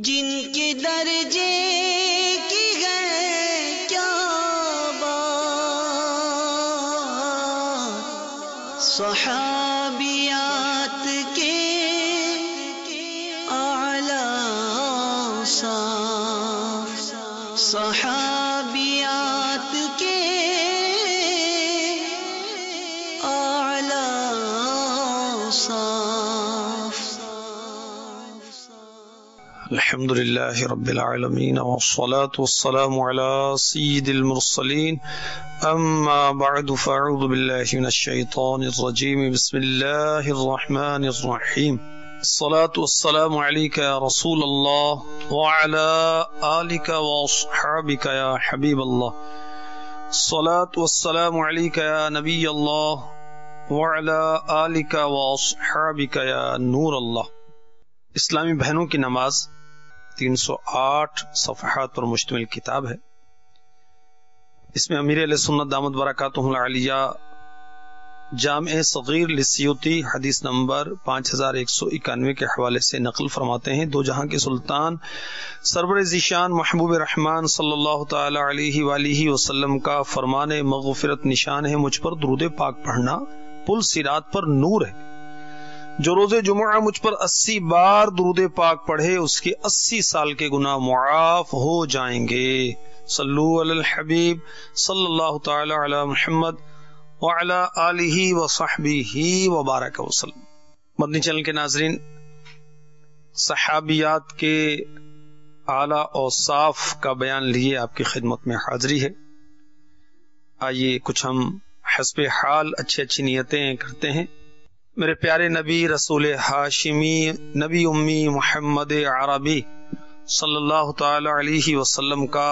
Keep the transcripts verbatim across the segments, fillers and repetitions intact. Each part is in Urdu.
جن کے درجے کی ہے کیا بات، صحابیات کے اعلی صاف، صحابیات کے اعلی صاف۔ الحمد لله رب العالمين والصلاة والسلام على سيد المرسلين، أما بعد فأعوذ بالله من الشيطان الرجيم، بسم الله الرحمن الرحيم، الصلاة والسلام عليك يا رسول الله وعلى آلك وأصحابك يا حبيب الله، الصلاة والسلام عليك يا نبي الله وعلى آلك وأصحابك يا نور الله۔ اسلامی بہنوں کی نماز تین سو آٹھ صفحات پر مشتمل کتاب ہے۔ اس میں امیر اہل سنت دامت برکاتہ العالیہ جامع صغیر للسیوطی حدیث نمبر پانچ ہزار ایک سو اکانوے کے حوالے سے نقل فرماتے ہیں، دو جہاں کے سلطان سرور ذیشان محبوب رحمان صلی اللہ تعالی علیہ وآلہ وسلم کا فرمان مغفرت نشان ہے، مجھ پر درود پاک پڑھنا پل صراط پر نور ہے۔ جو روز جمعہ مجھ پر اسی بار درود پاک پڑھے اس کے اسی سال کے گناہ معاف ہو جائیں گے۔ صلو علی الحبیب صلی اللہ تعالی علی محمد وعلی آلہ وصحبہ وبارک وسلم۔ مدنی چینل کے ناظرین، صحابیات کے اعلیٰ اوصاف کا بیان لیے آپ کی خدمت میں حاضری ہے۔ آئیے کچھ ہم حسب حال اچھی اچھی نیتیں کرتے ہیں۔ میرے پیارے نبی رسول ہاشمی نبی امی محمد عربی صلی اللہ تعالی علیہ وسلم کا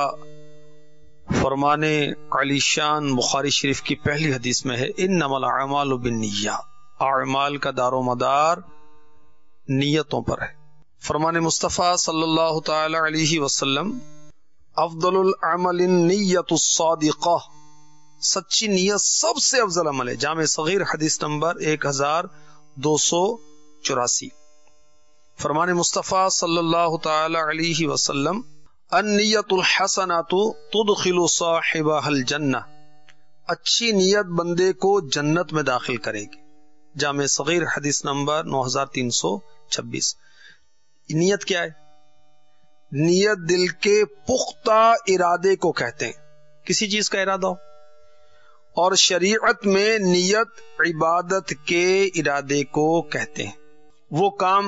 فرمان علی شان بخاری شریف کی پہلی حدیث میں ہے، انما الاعمال بالنیات، اعمال کا دار و مدار نیتوں پر ہے۔ فرمان مصطفیٰ صلی اللہ تعالی علیہ وسلم، افضل العمل النیت الصادقہ، سچی نیت سب سے افضل عمل ہے۔ جامع صغیر حدیث نمبر ایک ہزار دو سو چوراسی۔ فرمان مصطفیٰ صلی اللہ تعالی علیہ وسلم، النیت الحسنۃ تدخل صاحبها الجنہ، اچھی نیت بندے کو جنت میں داخل کرے گی۔ جامع صغیر حدیث نمبر نو ہزار تین سو چھبیس۔ نیت کیا ہے؟ نیت دل کے پختہ ارادے کو کہتے ہیں، کسی چیز کا ارادہ ہو، اور شریعت میں نیت عبادت کے ارادے کو کہتے ہیں۔ وہ کام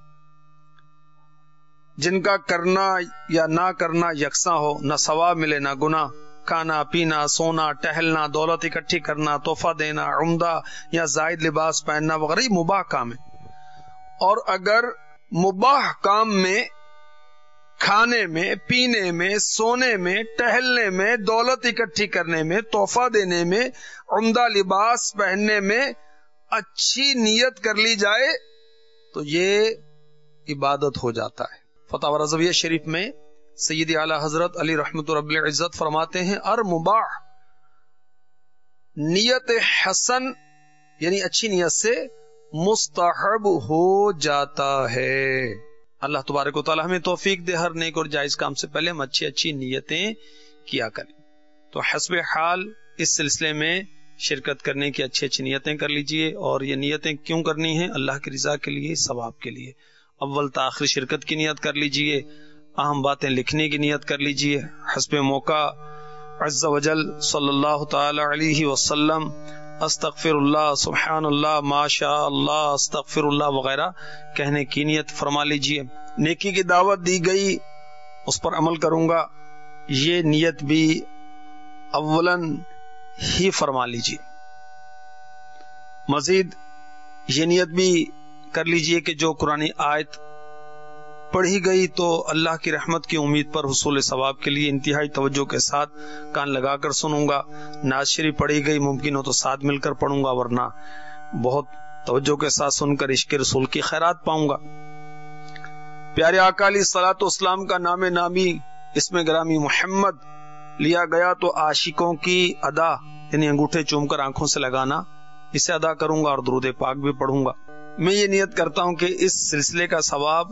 جن کا کرنا یا نہ کرنا یکساں ہو، نہ ثواب ملے نہ گناہ، کھانا پینا سونا ٹہلنا دولت اکٹھی کرنا تحفہ دینا عمدہ یا زائد لباس پہننا وغیرہ یہ مباح کام ہے۔ اور اگر مباح کام میں کھانے میں پینے میں سونے میں ٹہلنے میں دولت اکٹھی کرنے میں تحفہ دینے میں عمدہ لباس پہننے میں اچھی نیت کر لی جائے تو یہ عبادت ہو جاتا ہے۔ فتاوی رضویہ شریف میں سیدی اعلی حضرت علی رحمت رب العزت فرماتے ہیں، ار مباح نیت حسن یعنی اچھی نیت سے مستحب ہو جاتا ہے۔ اللہ تبارک و تعالی ہمیں توفیق دے ہر نیک اور جائز کام سے پہلے ہم اچھی اچھی نیتیں کیا کریں۔ تو حسب حال اس سلسلے میں شرکت کرنے کی اچھی اچھی نیتیں کر لیجئے، اور یہ نیتیں کیوں کرنی ہیں؟ اللہ کی رضا کے لیے، ثواب کے لیے۔ اول تاخیر شرکت کی نیت کر لیجئے، اہم باتیں لکھنے کی نیت کر لیجئے، حسب موقع عز وجل صلی اللہ تعالی علیہ وسلم استغفر اللہ سبحان اللہ ما شاء اللہ استغفر اللہ وغیرہ کہنے کی نیت فرما لیجئے۔ نیکی کی دعوت دی گئی اس پر عمل کروں گا، یہ نیت بھی اولاً ہی فرما لیجئے۔ مزید یہ نیت بھی کر لیجئے کہ جو قرآن آیت پڑھی گئی تو اللہ کی رحمت کی امید پر حصول ثواب کے لیے انتہائی توجہ کے ساتھ کان لگا کر سنوں گا۔ نعت شریف پڑھی گئی ممکن ہو تو ساتھ مل کر پڑھوں گا، ورنہ بہت توجہ کے ساتھ سن کر عشق رسول کی خیرات پاؤں گا۔ پیارے آقا علیہ الصلوۃ والسلام کا نام نامی اسم گرامی محمد لیا گیا تو عاشقوں کی ادا یعنی انگوٹھے چوم کر آنکھوں سے لگانا اسے ادا کروں گا اور درود پاک بھی پڑھوں گا۔ میں یہ نیت کرتا ہوں کہ اس سلسلے کا ثواب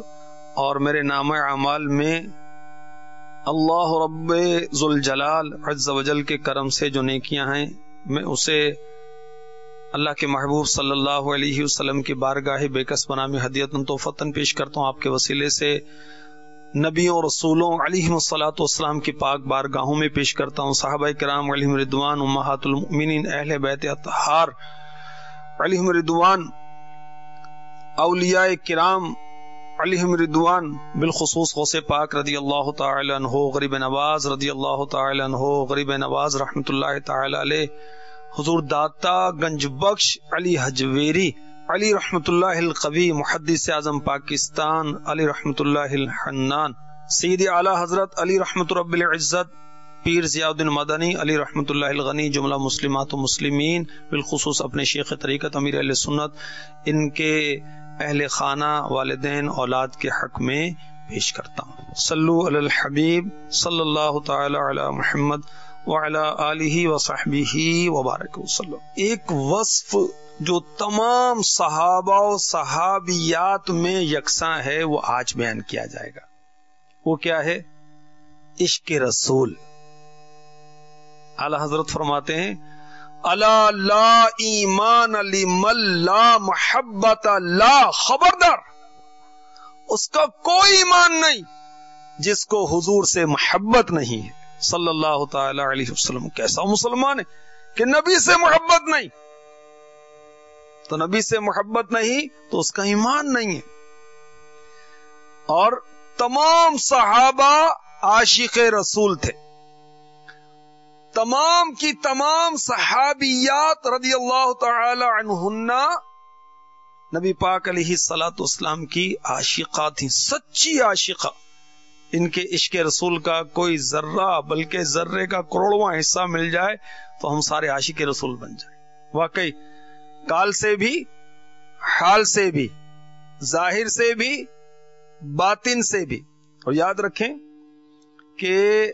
اور میرے نام اعمال میں اللہ رب ذوالجلال عز و جل کے کرم سے جو نیکیاں ہیں میں اسے اللہ کے محبوب صلی اللہ علیہ وسلم کی بارگاہ بیکس بنا میں ہدیتاً تحفتاً پیش کرتا ہوں. آپ کے وسیلے سے نبیوں رسولوں علیہم الصلاۃ والسلام کی پاک بارگاہوں میں پیش کرتا ہوں. صحابہ کرام علیہم رضوان، امہات المؤمنین، اہل بیت اطہار علیہم رضوان، اولیاء کرام علیہم رضوان، بالخصوص غوث پاک رضی اللہ تعالی عنہ، غریب نواز رضی اللہ تعالی عنہ، غریب نواز رحمت اللہ تعالی علیہ، حضور داتا گنج بخش علی حجویری علی رحمت اللہ القوی، محدث اعظم پاکستان علی رحمت اللہ الحنان، سید اعلی حضرت علی رحمت رب العزت پیر ضیاء الدین مدنی علی رحمت اللہ الغنی، جملہ مسلمات و مسلمین، بالخصوص اپنے شیخ طریقت امیر اہل سنت، ان کے اہل خانہ، والدین، اولاد کے حق میں پیش کرتا ہوں. صلو علی الحبیب صلی اللہ تعالی علی محمد وعلی آلہ وصحبہ وبارک وسلم. ایک وصف جو تمام صحابہ و صحابیات میں یکساں ہے وہ آج بیان کیا جائے گا. وہ کیا ہے؟ عشق رسول. اعلی حضرت فرماتے ہیں الا لا ایمان لمن لا محبت لا، خبردار اس کا کوئی ایمان نہیں جس کو حضور سے محبت نہیں ہے صلی اللہ تعالی علیہ وسلم. کیسا مسلمان ہے کہ نبی سے محبت نہیں؟ تو نبی سے محبت نہیں تو اس کا ایمان نہیں ہے. اور تمام صحابہ عاشق رسول تھے. تمام کی تمام صحابیات رضی اللہ تعالی عنہن نبی پاک علیہ الصلوۃ والسلام کی عاشقہ تھیں، سچی عاشقہ. ان کے عشق رسول کا کوئی ذرہ بلکہ ذرے کا کروڑواں حصہ مل جائے تو ہم سارے عاشق رسول بن جائیں. واقعی کال سے بھی، حال سے بھی، ظاہر سے بھی، باطن سے بھی. اور یاد رکھیں کہ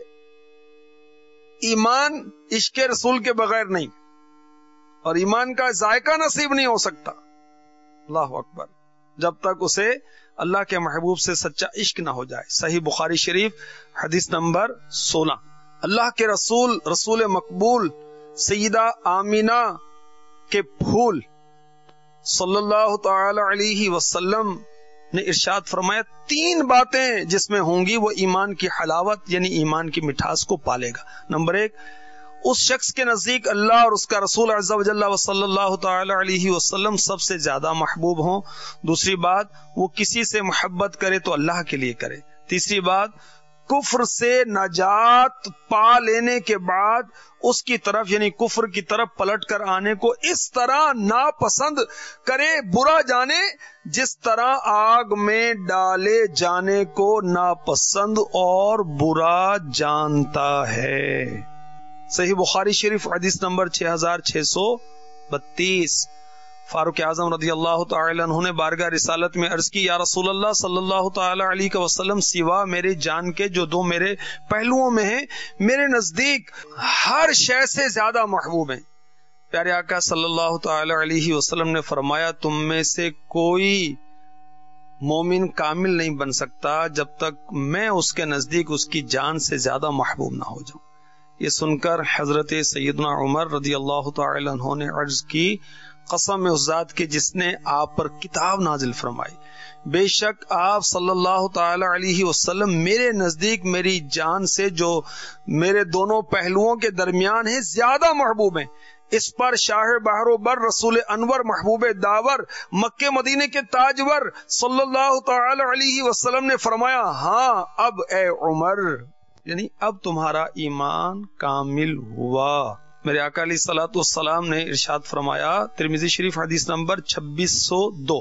ایمان عشق رسول کے بغیر نہیں، اور ایمان کا ذائقہ نصیب نہیں ہو سکتا، اللہ اکبر، جب تک اسے اللہ کے محبوب سے سچا عشق نہ ہو جائے. صحیح بخاری شریف حدیث نمبر سولہ. اللہ کے رسول، رسول مقبول سیدہ آمینہ کے پھول صلی اللہ تعالی علیہ وسلم نے ارشاد فرمایا تین باتیں جس میں ہوں گی وہ ایمان کی حلاوت یعنی ایمان کی مٹھاس کو پالے گا. نمبر ایک، اس شخص کے نزدیک اللہ اور اس کا رسول عز و جل و صلی اللہ تعالی علیہ وسلم سب سے زیادہ محبوب ہوں. دوسری بات، وہ کسی سے محبت کرے تو اللہ کے لیے کرے. تیسری بات، کفر سے نجات پا لینے کے بعد اس کی طرف یعنی کفر کی طرف پلٹ کر آنے کو اس طرح ناپسند کرے، برا جانے جس طرح آگ میں ڈالے جانے کو ناپسند اور برا جانتا ہے. صحیح بخاری شریف حدیث نمبر چھ ہزار چھ سو بتیس. فاروق اعظم رضی اللہ تعالی عنہ نے بارگاہ رسالت میں عرض کی، یا رسول اللہ صلی اللہ تعالی علیہ وسلم، سوا میرے جان کے جو دو میرے پہلوؤں میں ہیں میرے نزدیک ہر شے سے زیادہ محبوب ہیں. پیارے آقا صلی اللہ تعالی علیہ وسلم نے فرمایا، تم میں سے کوئی مومن کامل نہیں بن سکتا جب تک میں اس کے نزدیک اس کی جان سے زیادہ محبوب نہ ہو جاؤں. یہ سن کر حضرت سیدنا عمر رضی اللہ تعالی عنہ نے عرض کی، قسم اس ذات کی جس نے آپ پر کتاب نازل فرمائی، بے شک آپ صلی اللہ تعالی علیہ وسلم میرے نزدیک میری جان سے جو میرے دونوں پہلوؤں کے درمیان ہیں زیادہ محبوب ہیں. اس پر شاہ بحر و بر، رسول انور، محبوب داور، مکے مدینے کے تاجور صلی اللہ تعالی علیہ وسلم نے فرمایا، ہاں اب اے عمر، یعنی اب تمہارا ایمان کامل ہوا. میرے آقا علیہ الصلوۃ والسلام نے ارشاد فرمایا، ترمذی شریف حدیث نمبر چھبیس سو دو،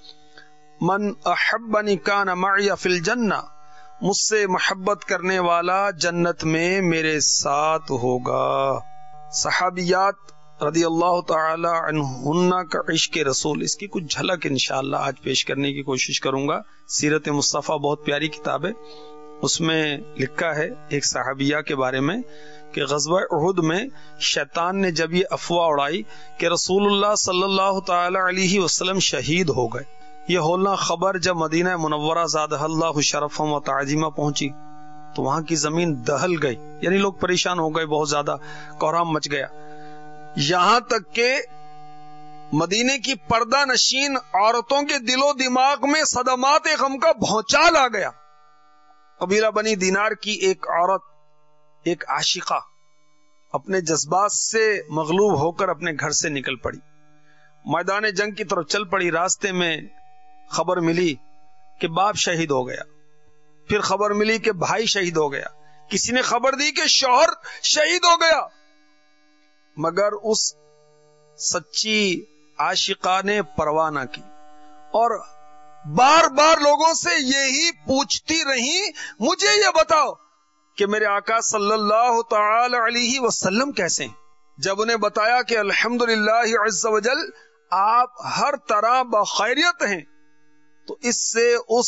من احبنی کان معی فی الجنہ، مجھ سے محبت کرنے والا جنت میں میرے ساتھ ہوگا. صحابیات رضی اللہ تعالی عنہن کا عشق رسول، اس کی کچھ جھلک انشاءاللہ آج پیش کرنے کی کوشش کروں گا. سیرت مصطفیٰ بہت پیاری کتاب ہے، اس میں لکھا ہے ایک صحابیہ کے بارے میں کہ غزوہ احد میں شیطان نے جب یہ افواہ اڑائی کہ رسول اللہ صلی اللہ تعالی علیہ وسلم شہید ہو گئے یہ ہولنا خبر جب مدینہ منورہ زادہ اللہ شرفا و تعظیمہ پہنچی تو وہاں کی زمین دہل گئی، یعنی لوگ پریشان ہو گئے، بہت زیادہ کوہرام مچ گیا، یہاں تک کہ مدینے کی پردہ نشین عورتوں کے دل و دماغ میں صدمات غم کا بھونچال آ گیا۔ قبیلہ بنی دینار کی ایک عورت، ایک عاشقہ، اپنے جذبات سے مغلوب ہو کر اپنے گھر سے نکل پڑی، میدان جنگ کی طرف چل پڑی۔ راستے میں خبر ملی کہ باپ شہید ہو گیا، پھر خبر ملی کہ بھائی شہید ہو گیا، کسی نے خبر دی کہ شوہر شہید ہو گیا، مگر اس سچی عاشقہ نے پرواہ نہ کی اور بار بار لوگوں سے یہی پوچھتی رہی، مجھے یہ بتاؤ کہ میرے آقا صلی اللہ تعالی علیہ وسلم کیسے ہیں؟ جب انہیں بتایا کہ الحمدللہ عز وجل آپ ہر طرح بخیریت ہیں، تو اس سے اس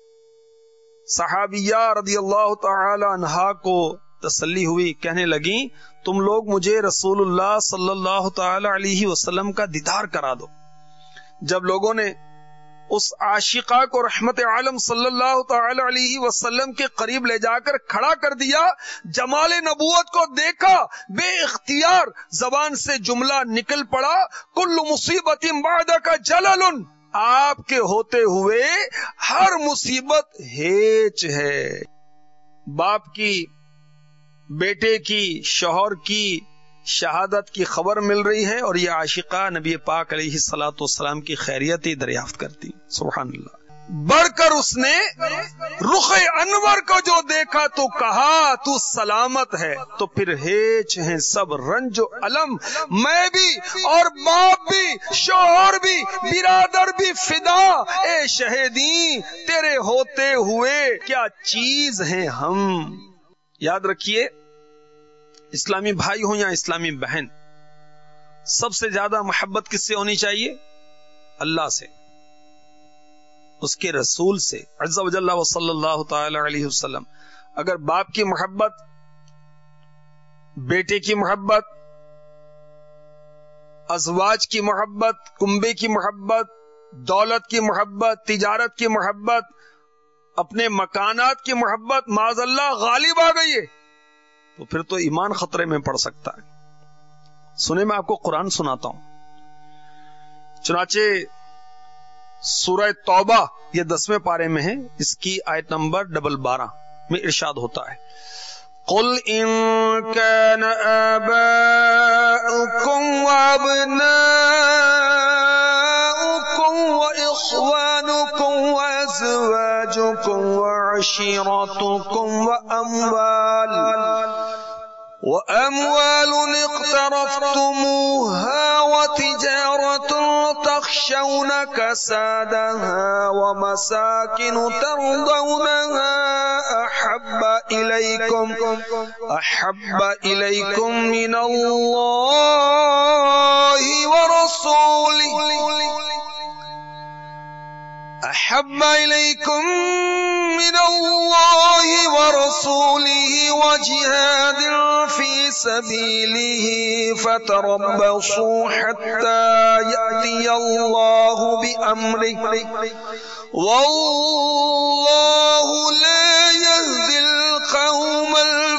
صحابیہ رضی اللہ تعالی عنہا کو تسلی ہوئی، کہنے لگیں تم لوگ مجھے رسول اللہ صلی اللہ تعالی علیہ وسلم کا دیدار کرا دو۔ جب لوگوں نے اس عاشقہ کو رحمت عالم صلی اللہ تعالی علیہ وسلم کے قریب لے جا کر کھڑا کر دیا، جمال نبوت کو دیکھا، بے اختیار زبان سے جملہ نکل پڑا، کل مصیبت بعدک جلل، آپ کے ہوتے ہوئے ہر مصیبت ہیچ ہے۔ باپ کی، بیٹے کی، شوہر کی شہادت کی خبر مل رہی ہے اور یہ عاشقہ نبی پاک علیہ الصلوۃ والسلام کی خیریت ہی دریافت کرتی۔ سبحان اللہ۔ بڑھ کر اس نے رخ انور کو جو دیکھا تو کہا تو سلامت ہے، تو پھر ہیچ ہیں سب رنج و علم، میں بھی اور باپ بھی، شوہر بھی، برادر بھی فدا، اے شہیدی تیرے ہوتے ہوئے کیا چیز ہیں ہم۔ یاد رکھیے، اسلامی بھائی ہوں یا اسلامی بہن، سب سے زیادہ محبت کس سے ہونی چاہیے؟ اللہ سے، اس کے رسول سے عز و جل و صلی اللہ تعالی علیہ وسلم۔ اگر باپ کی محبت، بیٹے کی محبت، ازواج کی محبت، کنبے کی محبت، دولت کی محبت، تجارت کی محبت، اپنے مکانات کی محبت معاذ اللہ غالب آ گئی ہے تو پھر تو ایمان خطرے میں پڑ سکتا ہے۔ سنیں، میں آپ کو قرآن سناتا ہوں۔ چنانچہ سورہ توبہ یہ دسویں پارے میں ہے، اس کی آیت نمبر ڈبل بارہ میں ارشاد ہوتا ہے، قل ان كان آباؤكم وابناؤكم واخوانكم وازواجكم وعشيرتكم واموال وأموال اقترفتموها وتجارة تخشون كسادها ومساكن ترضونها أحب إليكم أحب إليكم من الله ورسوله أحب إليكم من الله ورسوله وجهاد في سبيله فتربصوا حتى يأتي الله بأمره والله لا يهدي القوم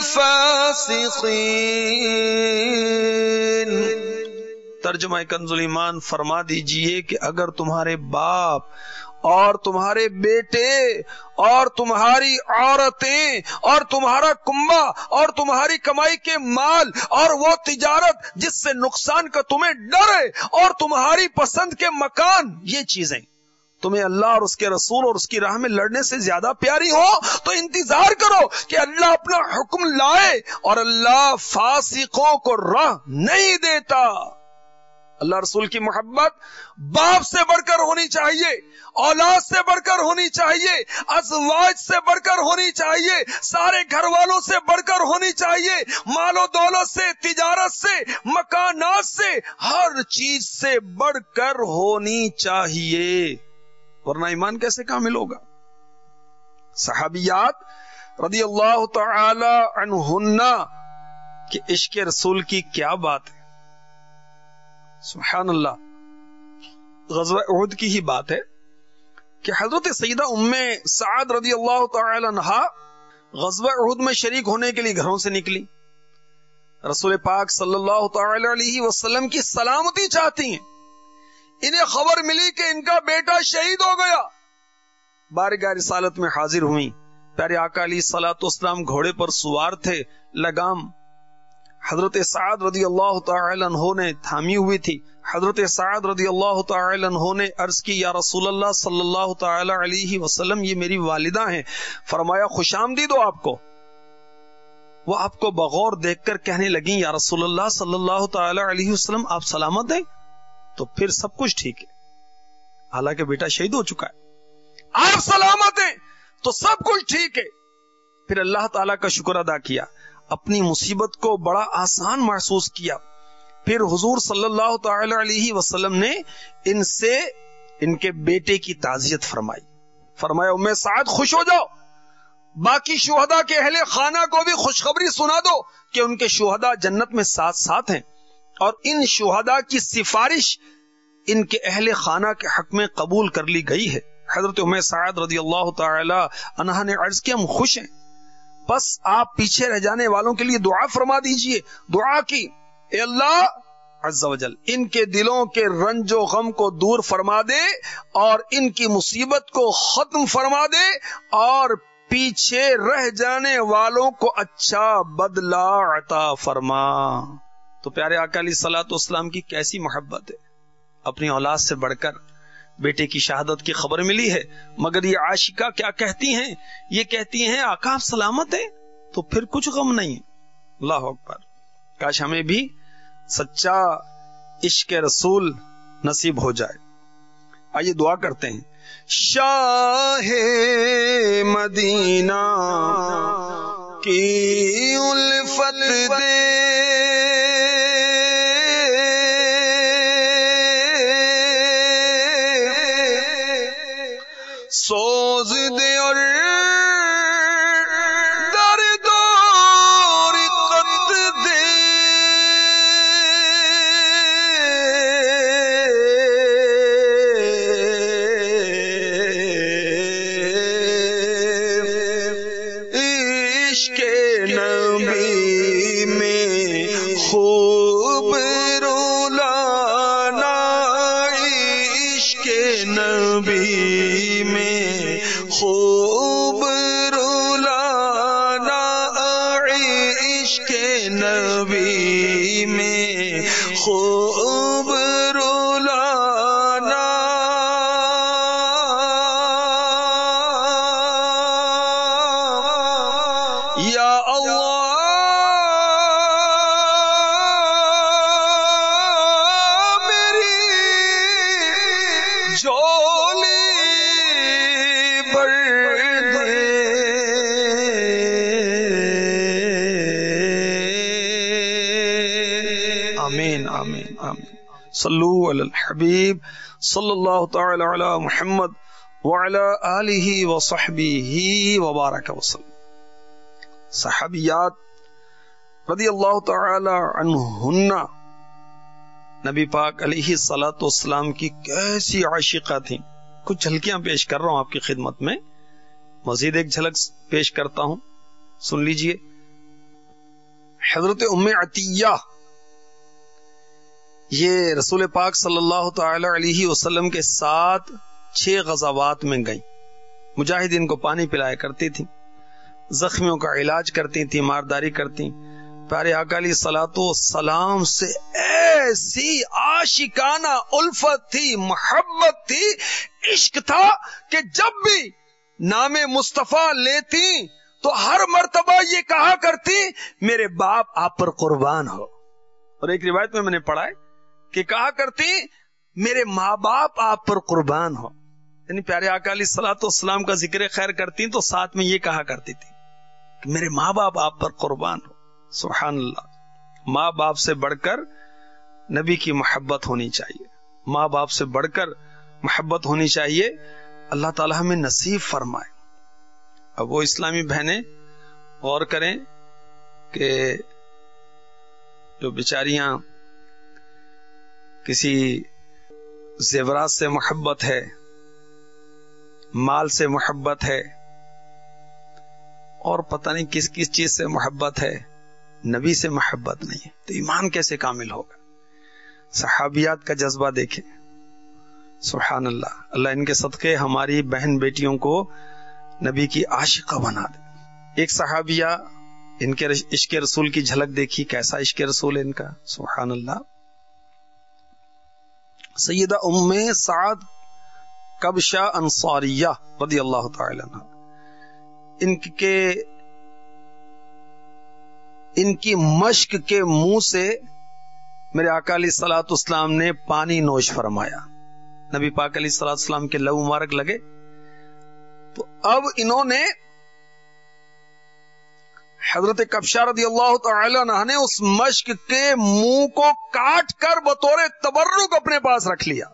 الفاسقين۔ ترجمہ کنز الایمان فرما دیجئے کہ اگر تمہارے باپ اور تمہارے بیٹے اور تمہاری عورتیں اور تمہارا کنبہ اور تمہاری کمائی کے مال اور وہ تجارت جس سے نقصان کا تمہیں ڈر ہے اور تمہاری پسند کے مکان، یہ چیزیں تمہیں اللہ اور اس کے رسول اور اس کی راہ میں لڑنے سے زیادہ پیاری ہو تو انتظار کرو کہ اللہ اپنا حکم لائے، اور اللہ فاسقوں کو راہ نہیں دیتا۔ اللہ رسول کی محبت باپ سے بڑھ کر ہونی چاہیے، اولاد سے بڑھ کر ہونی چاہیے، ازواج سے بڑھ کر ہونی چاہیے، سارے گھر والوں سے بڑھ کر ہونی چاہیے، مال و دولت سے، تجارت سے، مکانات سے، ہر چیز سے بڑھ کر ہونی چاہیے، ورنہ ایمان کیسے کامل ہوگا؟ صحابیات رضی اللہ تعالی عنہن کہ عشق رسول کی کیا بات ہے، سبحان اللہ۔ غزوہ احد کی ہی بات ہے، کہ حضرت سیدہ ام سعد رضی اللہ تعالی عنہا غزوہ احد میں شریک ہونے کے لیے گھروں سے نکلی. رسول پاک صلی اللہ تعالی علیہ وسلم کی سلامتی چاہتی ہیں. انہیں خبر ملی کہ ان کا بیٹا شہید ہو گیا. بارگاہ رسالت میں حاضر ہوئی. پیارے آقا علیہ الصلوۃ والسلام گھوڑے پر سوار تھے. لگام حضرت سعد رضی اللہ تعالی عنہ نے تھامی ہوئی تھی. حضرت سعد رضی اللہ تعالی عنہ نے عرض کی یا رسول اللہ صلی اللہ تعالی علیہ وسلم یہ میری والدہ ہیں. فرمایا خوش آمدید ہو آپ کو. وہ آپ کو بغور دیکھ کر کہنے لگیں یا رسول اللہ صلی اللہ تعالی علیہ وسلم آپ سلامت ہیں؟ تو پھر سب کچھ ٹھیک ہے. حالانکہ بیٹا شہید ہو چکا ہے. آپ سلامت ہیں تو سب کچھ ٹھیک ہے. پھر اللہ تعالیٰ کا شکر ادا کیا. اپنی مصیبت کو بڑا آسان محسوس کیا. پھر حضور صلی اللہ تعالی علیہ وسلم نے ان سے ان کے بیٹے کی تعزیت فرمائی. فرمایا ام سعد خوش ہو جاؤ. باقی شہداء کے اہل خانہ کو بھی خوشخبری سنا دو کہ ان کے شہداء جنت میں ساتھ ساتھ ہیں اور ان شہداء کی سفارش ان کے اہل خانہ کے حق میں قبول کر لی گئی ہے. حضرت ام سعد رضی اللہ تعالی عنہا نے عرض کیا ہم خوش ہیں، بس آپ پیچھے رہ جانے والوں کے لیے دعا فرما دیجئے. دعا کی اے اللہ عز و جل ان کے دلوں کے رنج و غم کو دور فرما دے اور ان کی مصیبت کو ختم فرما دے اور پیچھے رہ جانے والوں کو اچھا بدلہ عطا فرما. تو پیارے آقا علیہ الصلوۃ والسلام کی کیسی محبت ہے. اپنی اولاد سے بڑھ کر بیٹے کی شہادت کی خبر ملی ہے، مگر یہ عاشقہ کیا کہتی ہیں؟ یہ کہتی ہیں آقا آپ سلامت ہیں تو پھر کچھ غم نہیں. اللہ اکبر. کاش ہمیں بھی سچا عشق رسول نصیب ہو جائے. آئیے دعا کرتے ہیں. شاہ مدینہ کی الفت دے سوز دے اور درد اور رقت دے عشق نبی میں خوب رولانا عشق نبی میں خوب رولانا عشق نبی میں خوب رولانا یا اللہ میری جولی آمین آمین آمین. صلو علی الحبیب صلی اللہ تعالی علی محمد وعلی آلہ وصحبہ وبارک وسلم. صحابیات رضی اللہ تعالی عنہن نبی پاک علیہ الصلوۃ والسلام کی کیسی عاشقہ تھیں. کچھ جھلکیاں پیش کر رہا ہوں آپ کی خدمت میں. مزید ایک جھلک پیش کرتا ہوں، سن لیجئے. حضرت ام عطیہ یہ رسول پاک صلی اللہ تعالی علیہ وسلم کے ساتھ چھ غزوات میں گئیں. مجاہدین کو پانی پلایا کرتی تھیں، زخمیوں کا علاج کرتی تھیں، مارداری کرتی. پیارے آقا علیہ الصلوۃ والسلام سے ایسی عاشقانہ الفت تھی، محبت تھی، عشق تھا کہ جب بھی نام مصطفیٰ لیتی تو ہر مرتبہ یہ کہا کرتی میرے باپ آپ پر قربان ہو. اور ایک روایت میں میں نے پڑھا ہے کہ کہا کرتی میرے ماں باپ آپ پر قربان ہو. یعنی پیارے آقا علیہ الصلوۃ والسلام کا ذکر خیر کرتی تو ساتھ میں یہ کہا کرتی تھی کہ میرے ماں باپ آپ پر قربان ہو. سبحان اللہ. ماں باپ سے بڑھ کر نبی کی محبت ہونی چاہیے، ماں باپ سے بڑھ کر محبت ہونی چاہیے. اللہ تعالی ہمیں نصیب فرمائے. اب وہ اسلامی بہنیں غور کریں کہ جو بیچاریاں کسی زیورات سے محبت ہے مال سے محبت ہے اور پتہ نہیں کس کس چیز سے محبت ہے، نبی سے محبت نہیں ہے، تو ایمان کیسے کامل ہوگا؟ صحابیات کا جذبہ دیکھیں، سبحان اللہ، اللہ ان کے صدقے ہماری بہن بیٹیوں کو نبی کی عاشقہ بنا دے۔ ایک صحابیہ، ان کے عشق رسول کی جھلک دیکھی، کیسا عشق رسول ہے ان کا، سبحان اللہ۔ سیدہ ام سعد کبشہ انصاریہ رضی اللہ تعالی عنہ، ان کے ان کی مشک کے منہ سے میرے آقا علیہ الصلوۃ والسلام نے پانی نوش فرمایا، نبی پاک علیہ الصلوۃ والسلام کے لب مبارک لگے، تو اب انہوں نے حضرت کبشہ رضی اللہ تعالی عنہ نے اس مشک کے منہ کو کاٹ کر بطور تبرک اپنے پاس رکھ لیا۔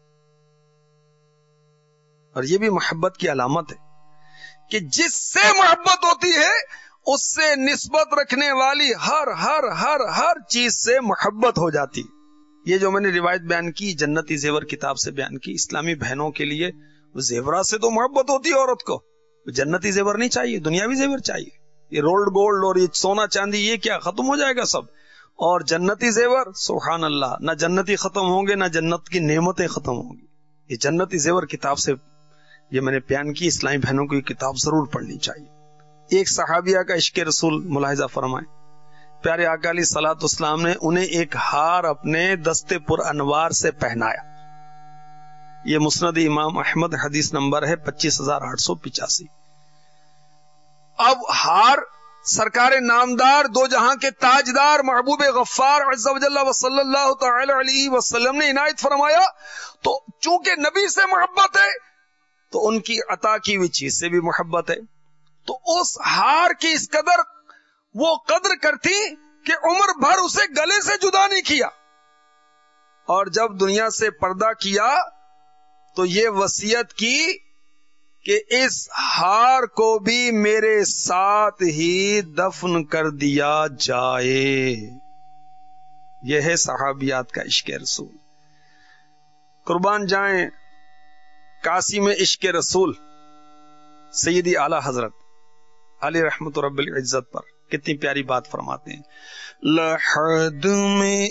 اور یہ بھی محبت کی علامت ہے کہ جس سے محبت ہوتی ہے اس سے نسبت رکھنے والی ہر ہر ہر ہر چیز سے محبت ہو جاتی۔ یہ جو میں نے روایت بیان کی، جنتی زیور کتاب سے بیان کی، اسلامی بہنوں کے لیے زیورات سے تو محبت ہوتی ہے عورت کو، جنتی زیور نہیں چاہیے، دنیاوی زیور چاہیے۔ یہ رولڈ گولڈ اور یہ سونا چاندی یہ کیا ختم ہو جائے گا سب، اور جنتی زیور سبحان اللہ، نہ جنتی ختم ہوں گے نہ جنت کی نعمتیں ختم ہوں گی۔ یہ جنتی زیور کتاب سے یہ میں نے بیان کی، اسلامی بہنوں کو یہ کتاب ضرور پڑھنی چاہیے۔ ایک صحابیہ کا عشق رسول ملاحظہ فرمائیں، پیارے آقا علیہ الصلوۃ والسلام نے انہیں ایک ہار اپنے دستے پر انوار سے پہنایا۔ یہ مسند امام احمد حدیث نمبر ہے پچیس ہزار آٹھ سو پچاسی۔ اب ہار سرکار نامدار دو جہاں کے تاجدار محبوب غفار عز و جل و صلی اللہ تعالی علیہ وسلم نے عنایت فرمایا، تو چونکہ نبی سے محبت ہے تو ان کی عطا کی ہوئی چیز سے بھی محبت ہے، تو اس ہار کی اس قدر وہ قدر کرتی کہ عمر بھر اسے گلے سے جدا نہیں کیا، اور جب دنیا سے پردہ کیا تو یہ وصیت کی کہ اس ہار کو بھی میرے ساتھ ہی دفن کر دیا جائے۔ یہ ہے صحابیات کا عشق رسول۔ قربان جائیں کاسی میں عشق رسول سیدی اعلی حضرت علی رحمت رب العزت پر کتنی پیاری بات فرماتے ہیں، لحد میں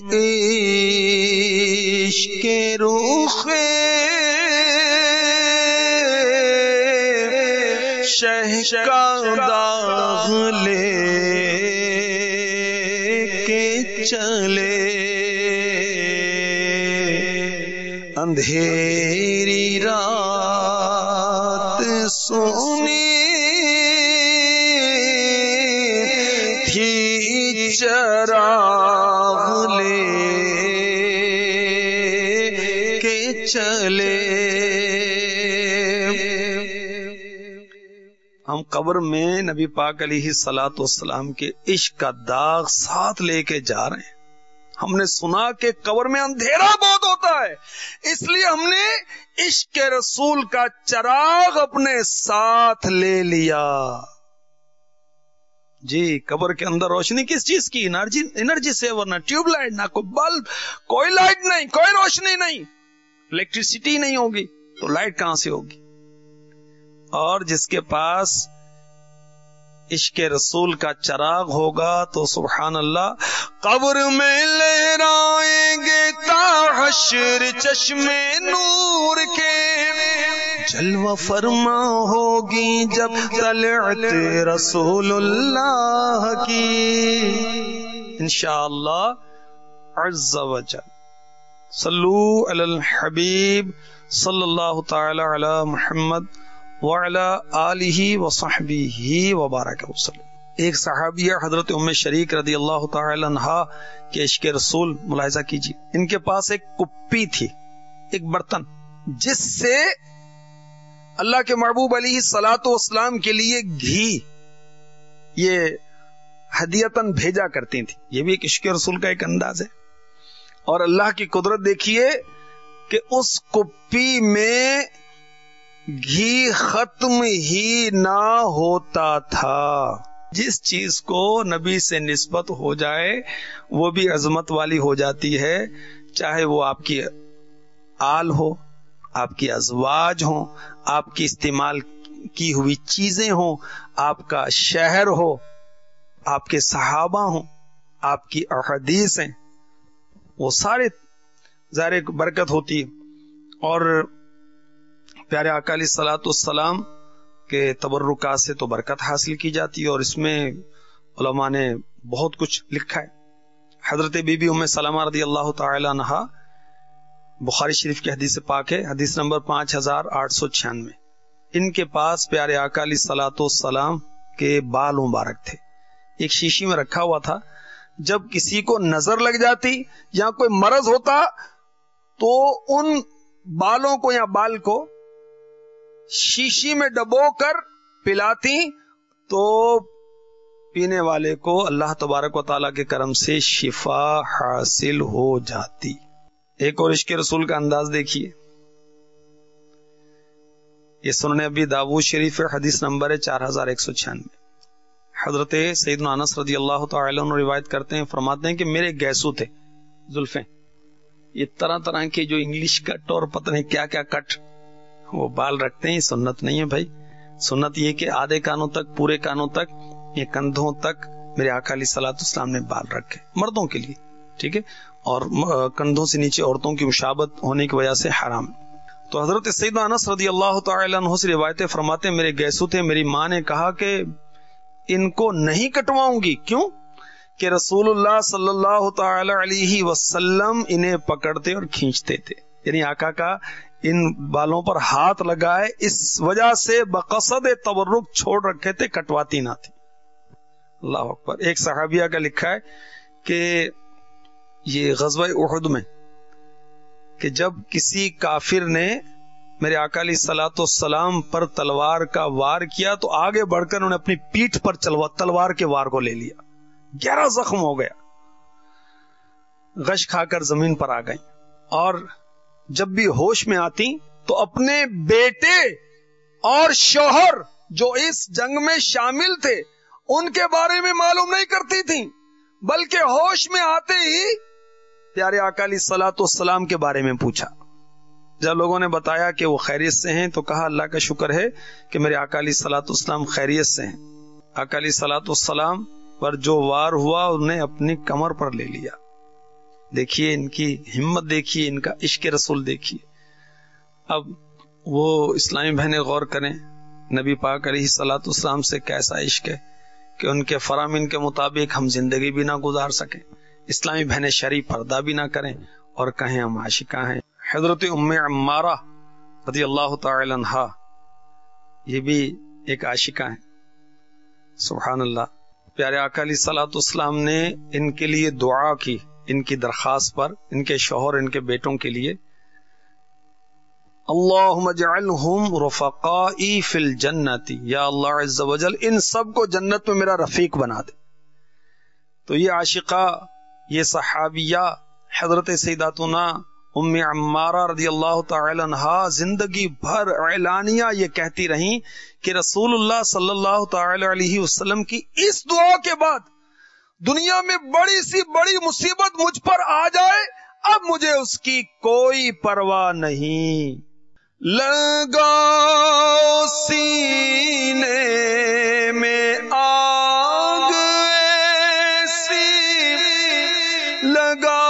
عشق روح شہ کا داغ لے کے چلے، اندھیری رات سونی تھی چراغ لے کے چلے۔ ہم قبر میں نبی پاک علیہ الصلوۃ والسلام کے عشق کا داغ ساتھ لے کے جا رہے ہیں۔ ہم نے سنا کہ قبر میں اندھیرا بہت ہوتا ہے، اس لیے ہم نے عشق رسول کا چراغ اپنے ساتھ لے لیا۔ جی قبر کے اندر روشنی کس چیز کی؟ انرجی انرجی سے، ورنہ ٹیوب لائٹ، نہ کوئی بلب، کوئی لائٹ نہیں، کوئی روشنی نہیں، الیکٹریسٹی نہیں ہوگی تو لائٹ کہاں سے ہوگی؟ اور جس کے پاس عشق رسول کا چراغ ہوگا تو سبحان اللہ قبر میں لہرائیں گے تا حشر چشمے نور کے، جلوہ فرما ہوگی جب طلعت رسول اللہ کی، انشاءاللہ عز و جل۔ صلو علی الحبیب صلی اللہ تعالی علی محمد وعلی آلہ وصحبہ وبارک وسلم۔ ایک صحابیہ حضرت ام شریک رضی اللہ تعالی عنہا کے عشق رسول ملاحظہ کیجیے۔ ان کے پاس ایک کپی تھی، ایک برتن، جس سے اللہ کے محبوب علیہ الصلوۃ والسلام کے لیے گھی یہ ہدیتاً بھیجا کرتی تھی۔ یہ بھی ایک عشق رسول کا ایک انداز ہے۔ اور اللہ کی قدرت دیکھیے کہ اس کپی میں گھی ختم ہی نہ ہوتا تھا۔ جس چیز کو نبی سے نسبت ہو جائے وہ بھی عظمت والی ہو جاتی ہے، چاہے وہ آپ کی آل ہو، آپ کی ازواج ہوں، آپ کی استعمال کی ہوئی چیزیں ہوں، آپ کا شہر ہو، آپ کے صحابہ ہوں، آپ کی احادیث ہیں، وہ سارے ظاہر برکت ہوتی ہے. اور پیارے آقا علیہ الصلوۃ والسلام کے تبرکات سے تو برکت حاصل کی جاتی ہے، اور اس میں علماء نے بہت کچھ لکھا ہے. حضرت بی بی ام سلمہ رضی اللہ تعالی عنہا، بخاری شریف کی حدیث پاک ہے، حدیث نمبر پانچ ہزار آٹھ سو چھیانوے. ان کے پاس پیارے آقا علیہ الصلوۃ والسلام کے بال مبارک تھے، ایک شیشی میں رکھا ہوا تھا. جب کسی کو نظر لگ جاتی یا کوئی مرض ہوتا تو ان بالوں کو یا بال کو شیشی میں ڈبو کر پلاتی تو پینے والے کو اللہ تبارک و تعالیٰ کے کرم سے شفا حاصل ہو جاتی. ایک اور عشق رسول کا انداز دیکھیے، یہ سنن ابی داؤد شریف حدیث نمبر ہے چار ہزار ایک سو چھیانوے. حضرت سیدنا انس رضی اللہ تعالی عنہ روایت کرتے ہیں، فرماتے ہیں کہ میرے گیسو تھے، زلفیں، یہ طرح طرح کے جو انگلش کٹ اور پتہ نہیں کیا کیا کٹ وہ بال رکھتے ہیں. یہ سنت نہیں ہے بھائی. سنت یہ کہ آدھے کانوں تک، پورے کانوں تک، یہ کندھوں تک میرے آقا علیہ الصلوۃ والسلام نے بال رکھے، مردوں کے لیے، ٹھیک ہے، اور کندھوں سے نیچے عورتوں کی مشابہت ہونے کی وجہ سے حرام. تو حضرت سیدنا انس رضی اللہ تعالی عنہ سے روایتیں فرماتے ہیں، میرے گیسو تھے، میری ماں نے کہا کہ ان کو نہیں کٹواؤں گی. کیوں؟ کہ رسول اللہ صلی اللہ تعالی علیہ وسلم انہیں پکڑتے اور کھینچتے تھے، یعنی آقا کا ان بالوں پر ہاتھ لگا ہے، اس وجہ سے بقصد تبرک چھوڑ رکھے تھے، کٹواتی نہ تھی. اللہ اکبر. ایک صحابیہ کا لکھا ہے کہ یہ غزوہ احد میں کہ جب کسی کافر نے میرے آقا علیہ الصلوۃ والسلام پر تلوار کا وار کیا تو آگے بڑھ کر انہوں نے اپنی پیٹھ پر تلوار کے وار کو لے لیا، گہرا زخم ہو گیا، غش کھا کر زمین پر آ گئی، اور جب بھی ہوش میں آتی تو اپنے بیٹے اور شوہر جو اس جنگ میں شامل تھے ان کے بارے میں معلوم نہیں کرتی تھیں، بلکہ ہوش میں آتے ہی پیارے آقا علیہ الصلوۃ والسلام کے بارے میں پوچھا. جب لوگوں نے بتایا کہ وہ خیریت سے ہیں تو کہا اللہ کا شکر ہے کہ میرے آقا علیہ الصلوۃ والسلام خیریت سے ہیں. آقا علیہ الصلوۃ والسلام پر جو وار ہوا انہیں اپنی کمر پر لے لیا. دیکھیے ان کی ہمت، دیکھیے ان کا عشق رسول دیکھیے. اب وہ اسلامی بہنیں غور کریں، نبی پاک علیہ الصلوۃ والسلام سے کیسا عشق ہے کہ ان کے فرامین کے مطابق ہم زندگی بھی نہ گزار سکیں، اسلامی بہنیں شرعی پردہ بھی نہ کریں اور کہیں ہم عاشقاں ہیں. حضرت ام عمارہ رضی اللہ تعالی عنہا یہ بھی ایک عاشقہ ہیں. سبحان اللہ. پیارے آقا علیہ الصلوۃ والسلام نے ان کے لیے دعا کی، ان کی درخواست پر، ان کے شوہر، ان کے بیٹوں کے لیے، اللہم اجعلہم رفقائی فی الجنت، یا اللہ عز و جل ان سب کو جنت میں میرا رفیق بنا دے. تو یہ عاشقہ، یہ صحابیہ حضرت سیداتنا ام عمارہ رضی اللہ تعالی عنہا زندگی بھر اعلانیہ یہ کہتی رہیں کہ رسول اللہ صلی اللہ تعالی علیہ وسلم کی اس دعا کے بعد دنیا میں بڑی سی بڑی مصیبت مجھ پر آ جائے، اب مجھے اس کی کوئی پرواہ نہیں. لگا سینے میں آگ ایسی، لگا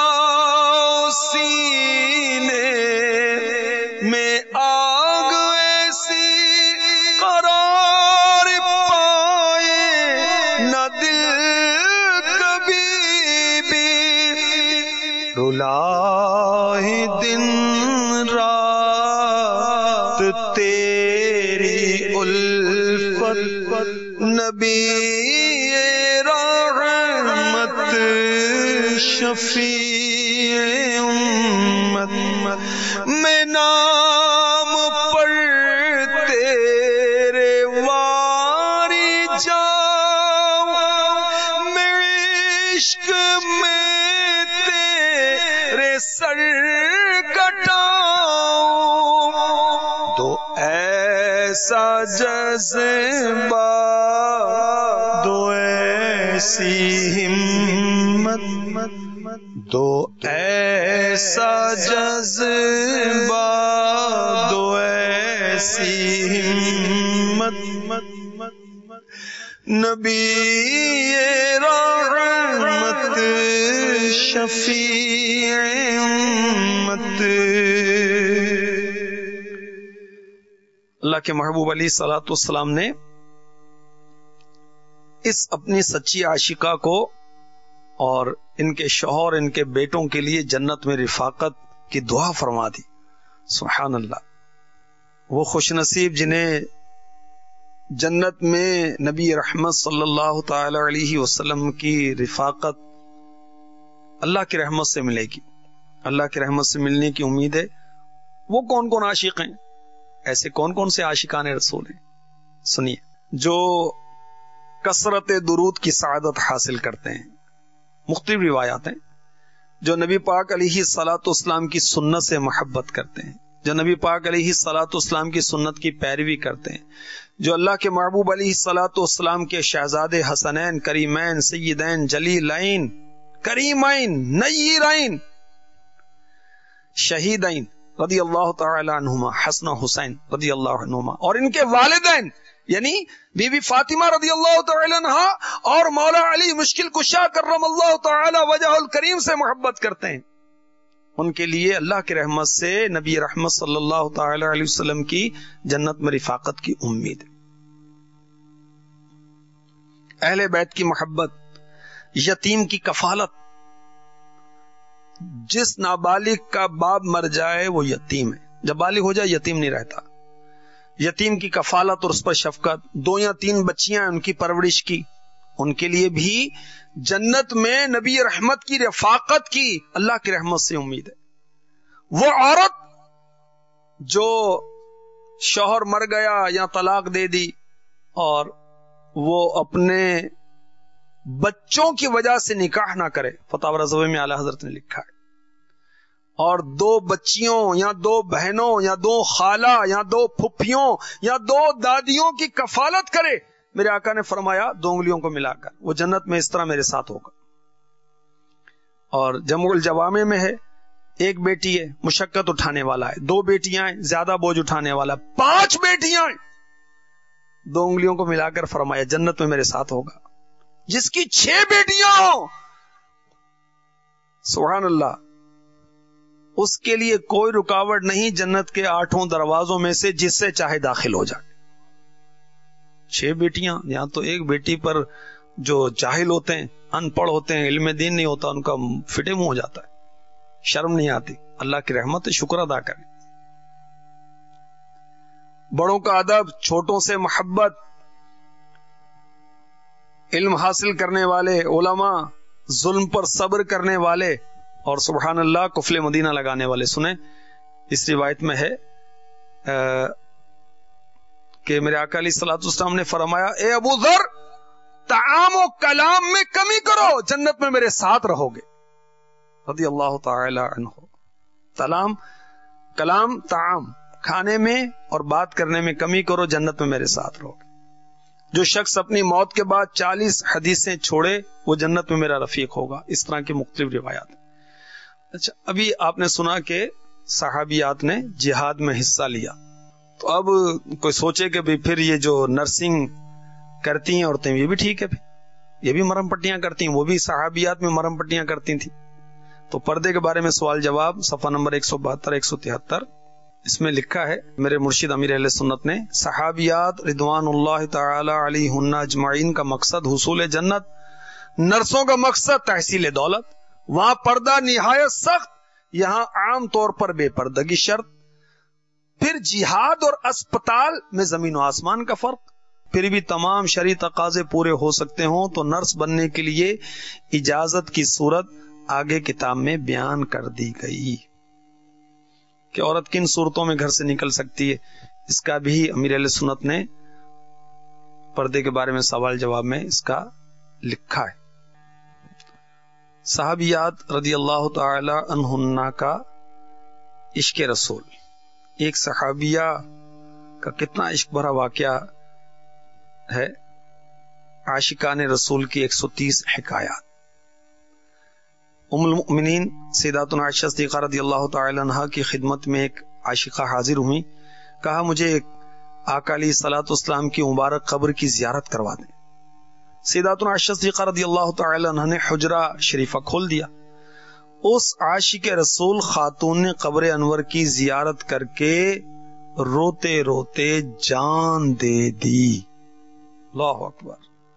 سینے میں آگ ایسی، قرار پائے نہ دل کبھی بھی، رلائے دن رات تیری الفت، نبی رحمت شفیع امت، میں نام پر تیرے واری جاؤں، میں عشق میں تیرے سر کٹاؤں، دو ایسا جذبہ، دو ایسا ایسی ہمت دو ایسا جذبہ دو ایسی ہمت نبی رحمت شفیع امت. اللہ کے محبوب علیہ الصلوۃ والسلام نے اس اپنی سچی عاشقہ کو اور ان کے شوہر ان کے بیٹوں کے لیے جنت میں رفاقت کی دعا فرما دی. سبحان اللہ. وہ خوش نصیب جنہیں جنت میں نبی رحمت صلی اللہ تعالی علیہ وسلم کی رفاقت اللہ کی رحمت سے ملے گی، اللہ کی رحمت سے ملنے کی امید ہے. وہ کون کون عاشق ہیں؟ ایسے کون کون سے عاشقان رسول ہیں؟ سنیے. جو کثرت درود کی سعادت حاصل کرتے ہیں. مختلف روایات ہیں. جو نبی پاک علیہ الصلوۃ والسلام کی سنت سے محبت کرتے ہیں، جو نبی پاک علیہ الصلوۃ والسلام کی سنت کی پیروی کرتے ہیں، جو اللہ کے محبوب علیہ الصلوۃ والسلام کے شہزادے حسنین کریمین سیدین جلیلین کریمین نیرین شہیدین رضی اللہ تعالی عنہما، حسن و حسین رضی اللہ عنہما، اور ان کے والدین یعنی بی بی فاطمہ رضی اللہ تعالی عنہا اور مولا علی مشکل کشا کرم اللہ تعالی وجہ الکریم سے محبت کرتے ہیں. ان کے لیے اللہ کی رحمت سے نبی رحمت صلی اللہ تعالی علیہ وسلم کی جنت میں رفاقت کی امید ہے. اہل بیت کی محبت، یتیم کی کفالت. جس نابالغ کا باپ مر جائے وہ یتیم ہے، جب بالغ ہو جائے یتیم نہیں رہتا. یتیم کی کفالت اور اس پر شفقت. دو یا تین بچیاں ان کی پرورش کی، ان کے لیے بھی جنت میں نبی رحمت کی رفاقت کی اللہ کی رحمت سے امید ہے. وہ عورت جو شوہر مر گیا یا طلاق دے دی اور وہ اپنے بچوں کی وجہ سے نکاح نہ کرے، فتاوی رضوی میں اعلی حضرت نے لکھا ہے، اور دو بچیوں یا دو بہنوں یا دو خالہ یا دو پھپھیوں یا دو دادیوں کی کفالت کرے، میرے آقا نے فرمایا دو انگلیوں کو ملا کر وہ جنت میں اس طرح میرے ساتھ ہوگا. اور جمع الجوامع میں ہے ایک بیٹی ہے مشقت اٹھانے والا ہے، دو بیٹیاں ہیں زیادہ بوجھ اٹھانے والا، پانچ بیٹیاں ہیں دو انگلیوں کو ملا کر فرمایا جنت میں میرے ساتھ ہوگا. جس کی چھ بیٹیاں ہوں سبحان اللہ، اس کے لیے کوئی رکاوٹ نہیں جنت کے آٹھوں دروازوں میں سے جس سے چاہے داخل ہو جائے. چھ بیٹیاں، یہاں تو ایک بیٹی پر جو جاہل ہوتے ہیں، ان پڑھ ہوتے ہیں، علم دین نہیں ہوتا، ان کا فٹے منہ ہو جاتا ہے، شرم نہیں آتی. اللہ کی رحمت شکر ادا کریں. بڑوں کا ادب، چھوٹوں سے محبت، علم حاصل کرنے والے علماء، ظلم پر صبر کرنے والے، اور سبحان اللہ کفل مدینہ لگانے والے. سنیں اس روایت میں ہے کہ میرے آقا علیہ الصلوۃ والسلام نے فرمایا اے ابو ذر طعام و کلام میں کمی کرو جنت میں میرے ساتھ رہو گے رضی اللہ تعالی عنہ. سلام کلام طعام کھانے میں اور بات کرنے میں کمی کرو جنت میں میرے ساتھ رہو گے. جو شخص اپنی موت کے بعد چالیس حدیثیں چھوڑے وہ جنت میں میرا رفیق ہوگا. اس طرح کی مختلف روایات. اچھا ابھی آپ نے سنا کہ صحابیات نے جہاد میں حصہ لیا، تو اب کوئی سوچے کہ بھی پھر یہ جو نرسنگ کرتی ہیں عورتیں یہ بھی ٹھیک ہے، یہ بھی مرم پٹیاں کرتی ہیں، وہ بھی صحابیات میں مرم پٹیاں کرتی تھیں. تو پردے کے بارے میں سوال جواب صفحہ نمبر ایک سو بہتر ایک سو تہتر اس میں لکھا ہے میرے مرشد امیر اہل سنت نے صحابیات رضوان اللہ تعالی علیہن اجمعین کا مقصد حصول جنت، نرسوں کا مقصد تحصیل دولت. وہاں پردہ نہایت سخت، یہاں عام طور پر بے پردگی شرط. پھر جہاد اور اسپتال میں زمین و آسمان کا فرق. پھر بھی تمام شرعی تقاضے پورے ہو سکتے ہوں تو نرس بننے کے لیے اجازت کی صورت آگے کتاب میں بیان کر دی گئی کہ عورت کن صورتوں میں گھر سے نکل سکتی ہے. اس کا بھی امیر اہل سنت نے پردے کے بارے میں سوال جواب میں اس کا لکھا ہے. صحابیات رضی اللہ تعالی عنہن کا عشق رسول. ایک صحابیہ کا کتنا عشق بھرا واقعہ ہے. عاشقان رسول کی ایک سو تیس حکایات. ام المؤمنین سیداتنا عائشہ صدیقہ رضی اللہ تعالی عنہا کی خدمت میں ایک عاشقہ حاضر ہوئی. کہا مجھے آقا علیہ الصلوۃ والسلام کی مبارک قبر کی زیارت کروا دیں. سیداتنا عائشہ صدیقہ رضی اللہ تعالی عنہا نے حجرہ شریفہ کھول دیا. اس عاشق رسول خاتون نے قبر انور کی زیارت کر کے روتے روتے جان دے دی. اللہ اکبر.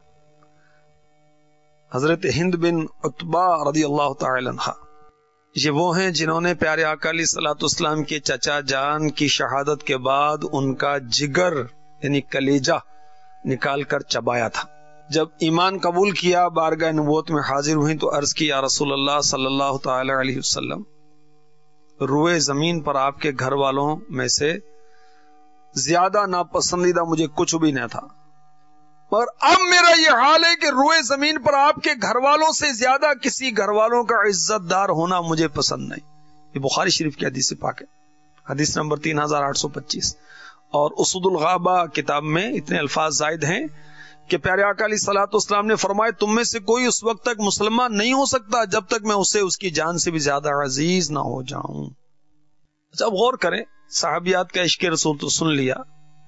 حضرت ہند بن عتبہ رضی اللہ تعالی عنہ یہ وہ ہیں جنہوں نے پیارے آقا علیہ الصلوۃ والسلام کے چچا جان کی شہادت کے بعد ان کا جگر یعنی کلیجہ نکال کر چبایا تھا. جب ایمان قبول کیا بارگاہ نبوت میں حاضر ہوئی تو عرض کی یا رسول اللہ صلی اللہ تعالی علیہ وسلم روئے زمین پر آپ کے گھر والوں میں سے زیادہ ناپسندیدہ مجھے کچھ بھی نہ تھا، مگر اب میرا یہ حال ہے کہ روئے زمین پر آپ کے گھر والوں سے زیادہ کسی گھر والوں کا عزت دار ہونا مجھے پسند نہیں. یہ بخاری شریف کی حدیث پاک ہے، حدیث نمبر تین ہزار آٹھ سو پچیس. اور اسد الغابہ کتاب میں اتنے الفاظ زائد ہیں کہ پیارے آقا علیہ الصلوۃ والسلام نے فرمایا تم میں سے کوئی اس وقت تک مسلمان نہیں ہو سکتا جب تک میں اسے اس کی جان سے بھی زیادہ عزیز نہ ہو جاؤں. اچھا اب غور کریں، صحابیات کا عشق رسول تو سن لیا،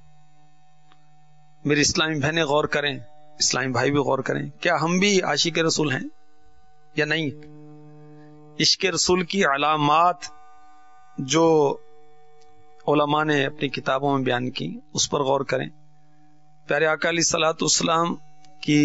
میری اسلامی بہنیں غور کریں، اسلامی بھائی بھی غور کریں، کیا ہم بھی عاشق رسول ہیں یا نہیں؟ عشق رسول کی علامات جو علماء نے اپنی کتابوں میں بیان کی اس پر غور کریں. پیارے آقا علیہ الصلوۃ والسلام کی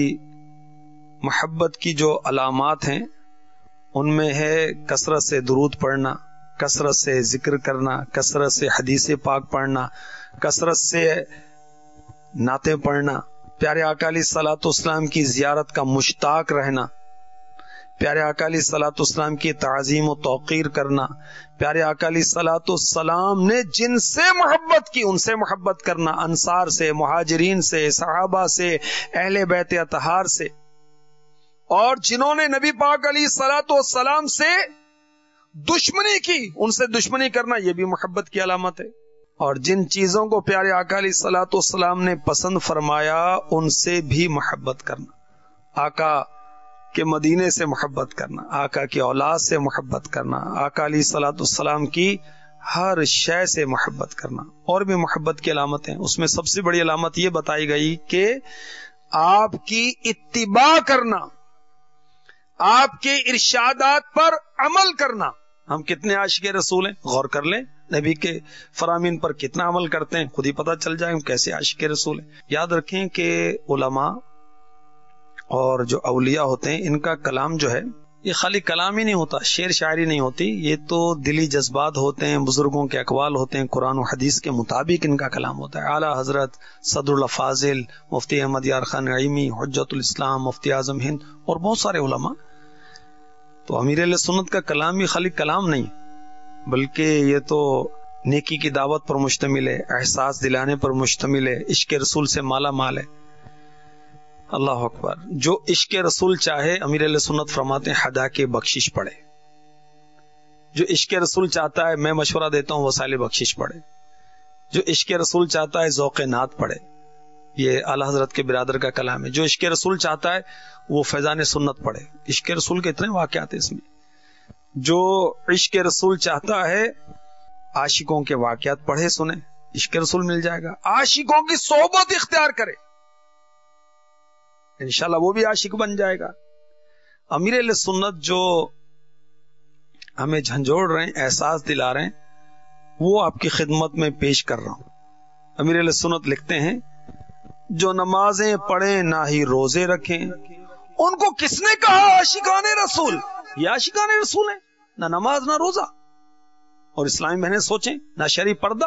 محبت کی جو علامات ہیں ان میں ہے کثرت سے درود پڑھنا، کثرت سے ذکر کرنا، کثرت سے حدیث پاک پڑھنا، کثرت سے نعتیں پڑھنا، پیارے آقا علیہ الصلوۃ والسلام کی زیارت کا مشتاق رہنا، پیارے آقا علیہ الصلوۃ والسلام کی تعظیم و توقیر کرنا، پیارے آقا علیہ الصلوۃ والسلام نے جن سے محبت کی ان سے محبت کرنا، انصار سے، مہاجرین سے، صحابہ سے، اہل بیت اطہار سے، اور جنہوں نے نبی پاک علیہ الصلوۃ والسلام سے دشمنی کی ان سے دشمنی کرنا یہ بھی محبت کی علامت ہے. اور جن چیزوں کو پیارے آقا علیہ الصلوۃ والسلام نے پسند فرمایا ان سے بھی محبت کرنا، آقا کے مدینے سے محبت کرنا، آقا کی اولاد سے محبت کرنا، آقا علیہ الصلوۃ والسلام کی ہر شے سے محبت کرنا. اور بھی محبت کی علامتیں، اس میں سب سے بڑی علامت یہ بتائی گئی کہ آپ کی اتباع کرنا، آپ کے ارشادات پر عمل کرنا. ہم کتنے عاشق رسول ہیں غور کر لیں، نبی کے فرامین پر کتنا عمل کرتے ہیں خود ہی پتہ چل جائے ہم کیسے عاشق رسول ہیں. یاد رکھیں کہ علماء اور جو اولیاء ہوتے ہیں ان کا کلام جو ہے یہ خالی کلام ہی نہیں ہوتا، شعر شاعری نہیں ہوتی، یہ تو دلی جذبات ہوتے ہیں، بزرگوں کے اقوال ہوتے ہیں، قرآن و حدیث کے مطابق ان کا کلام ہوتا ہے. اعلیٰ حضرت صدر الافاضل مفتی احمد یار خان نعیمی، حجت الاسلام، مفتی اعظم ہند اور بہت سارے علماء. تو امیر اہل سنت کا کلام بھی خالی کلام نہیں بلکہ یہ تو نیکی کی دعوت پر مشتمل ہے، احساس دلانے پر مشتمل ہے، عشق رسول سے مالا مال ہے. اللہ اکبر. جو عشق رسول چاہے امیر اہل سنت فرماتے ہیں حدا کے بخشش پڑھے. جو عشق رسول چاہتا ہے میں مشورہ دیتا ہوں وسائل بخشش پڑھے. جو عشق رسول چاہتا ہے ذوق نعت پڑھے. یہ اعلی حضرت کے برادر کا کلام ہے. جو عشق رسول چاہتا ہے وہ فیضان سنت پڑھے. عشق رسول کے اتنے واقعات ہیں اس میں. جو عشق رسول چاہتا ہے عاشقوں کے واقعات پڑھے سنے، عشق رسول مل جائے گا. عاشقوں کی صحبت اختیار کرے، انشاءاللہ وہ بھی عاشق بن جائے گا. امیر اہل سنت جو ہمیں جھنجھوڑ رہے ہیں، احساس دلا رہے ہیں، وہ آپ کی خدمت میں پیش کر رہا ہوں. امیر اہل سنت لکھتے ہیں جو نمازیں پڑھیں نہ ہی روزے رکھیں ان کو کس نے کہا عاشقان رسول؟ یہ عاشقان رسول ہیں، نہ نماز نہ روزہ. اور اسلامی بہنیں سوچیں، نہ شرعی پردہ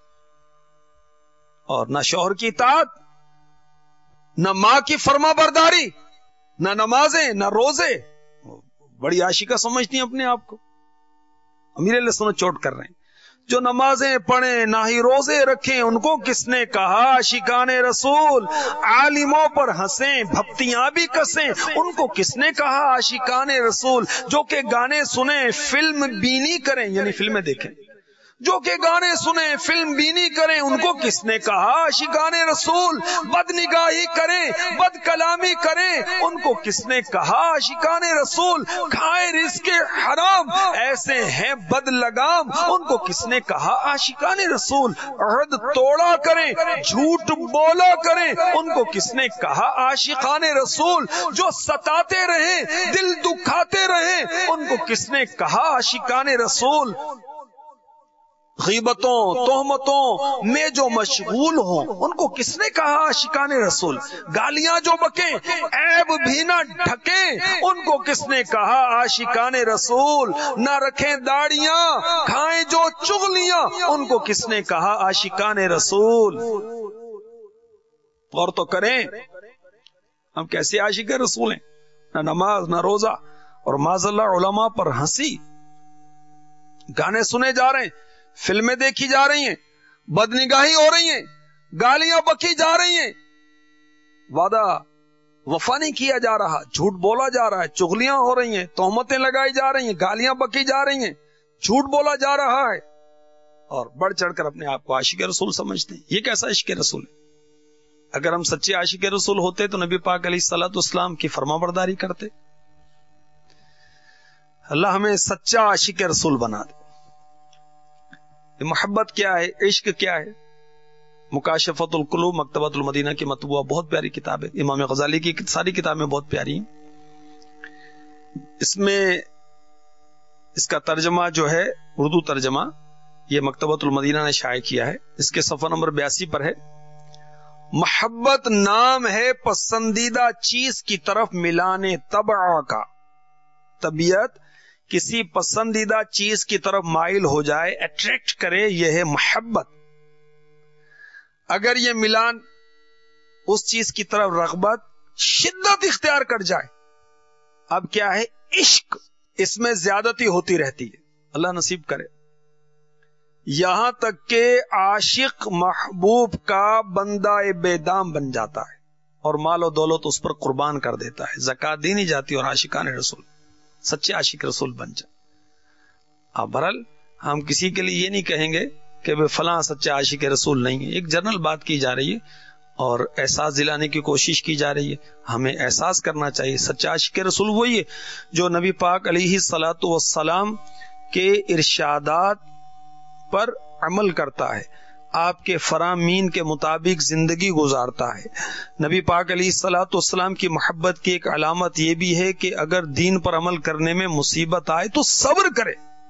اور نہ شوہر کی اطاعت، نہ ماں کی فرما برداری، نہ نمازیں نہ روزے. بڑی عاشقہ سمجھتی ہیں اپنے آپ کو. امیر اہل سنت چوٹ کر رہے ہیں جو نمازیں پڑھیں نہ ہی روزے رکھیں ان کو کس نے کہا عاشقان رسول؟ عالموں پر ہنسیں بھپتیاں بھی کسیں ان کو کس نے کہا عاشقان رسول؟ جو کہ گانے سنیں فلم بینی کریں یعنی فلمیں دیکھیں، جو کہ گانے سنیں فلم بینی کریں ان کو کس نے کہا عاشقان رسول؟ بد نگاہی کریں بد کلامی کریں ان کو کس نے کہا عاشقان رسول؟ کھائیں رزق حرام ایسے ہیں بد لگام ان کو کس نے کہا عاشقان رسول؟ عہد توڑا کریں جھوٹ بولا کریں ان کو کس نے کہا عاشقان رسول؟ جو ستاتے رہیں دل دکھاتے رہیں ان کو کس نے کہا عاشقان رسول؟ غیبتوں تہمتوں میں جو مشغول ہوں ان کو کس نے کہا عاشقان رسول؟ گالیاں جو بکیں عیب بھی نہ ڈھکیں ان کو کس نے کہا عاشقان رسول؟ نہ رکھیں داڑیاں کھائیں جو چغلیاں ان کو کس نے کہا عاشقان رسول؟ غور تو کریں ہم کیسے عاشق رسول ہیں؟ نہ نماز نہ روزہ اور معاذ اللہ علماء پر ہنسی، گانے سنے جا رہے ہیں، فلمیں دیکھی جا رہی ہیں، بد نگاہی ہو رہی ہیں، گالیاں بکی جا رہی ہیں، وعدہ وفا نہیں کیا جا رہا، جھوٹ بولا جا رہا ہے، چغلیاں ہو رہی ہیں، تہمتیں لگائی جا رہی ہیں، گالیاں بکی جا رہی ہیں، جھوٹ بولا جا رہا ہے، اور بڑھ چڑھ کر اپنے آپ کو عاشق رسول سمجھتے ہیں۔ یہ کیسا عشق رسول ہے؟ اگر ہم سچے عاشق رسول ہوتے تو نبی پاک علیہ الصلوۃ والسلام کی فرما برداری کرتے۔ اللہ ہمیں سچا عاشق رسول بنا دے۔ محبت کیا ہے، عشق کیا ہے؟ مکاشفت القلوب مکتبۃ المدینہ کی مطبوعہ بہت پیاری کتاب ہے، امام غزالی کی ساری کتابیں بہت پیاری ہیں۔ اس میں اس کا ترجمہ جو ہے اردو ترجمہ یہ مکتبۃ المدینہ نے شائع کیا ہے، اس کے صفحہ نمبر بیاسی پر ہے، محبت نام ہے پسندیدہ چیز کی طرف ملانے طبع کا، طبیعت کسی پسندیدہ چیز کی طرف مائل ہو جائے، اٹریکٹ کرے، یہ ہے محبت۔ اگر یہ ملان اس چیز کی طرف رغبت شدت اختیار کر جائے، اب کیا ہے عشق، اس میں زیادتی ہوتی رہتی ہے، اللہ نصیب کرے، یہاں تک کہ عاشق محبوب کا بندہ بے دام بن جاتا ہے اور مال و دولت اس پر قربان کر دیتا ہے، زکات دی نہیں جاتی، اور عاشقان رسول سچے عاشق رسول بن جائے۔ اب بہرحال ہم کسی کے لیے یہ نہیں کہیں گے کہ بے فلاں سچے عاشق رسول نہیں ہے، ایک جنرل بات کی جا رہی ہے اور احساس دلانے کی کوشش کی جا رہی ہے۔ ہمیں احساس کرنا چاہیے سچا عاشق رسول وہی ہے جو نبی پاک علیہ الصلوۃ والسلام کے ارشادات پر عمل کرتا ہے، آپ کے فرامین کے مطابق زندگی گزارتا ہے۔ نبی پاک علیہ الصلوۃ والسلام کی محبت کی ایک علامت یہ بھی ہے کہ اگر دین پر عمل کرنے میں مصیبت آئے تو صبر کرے،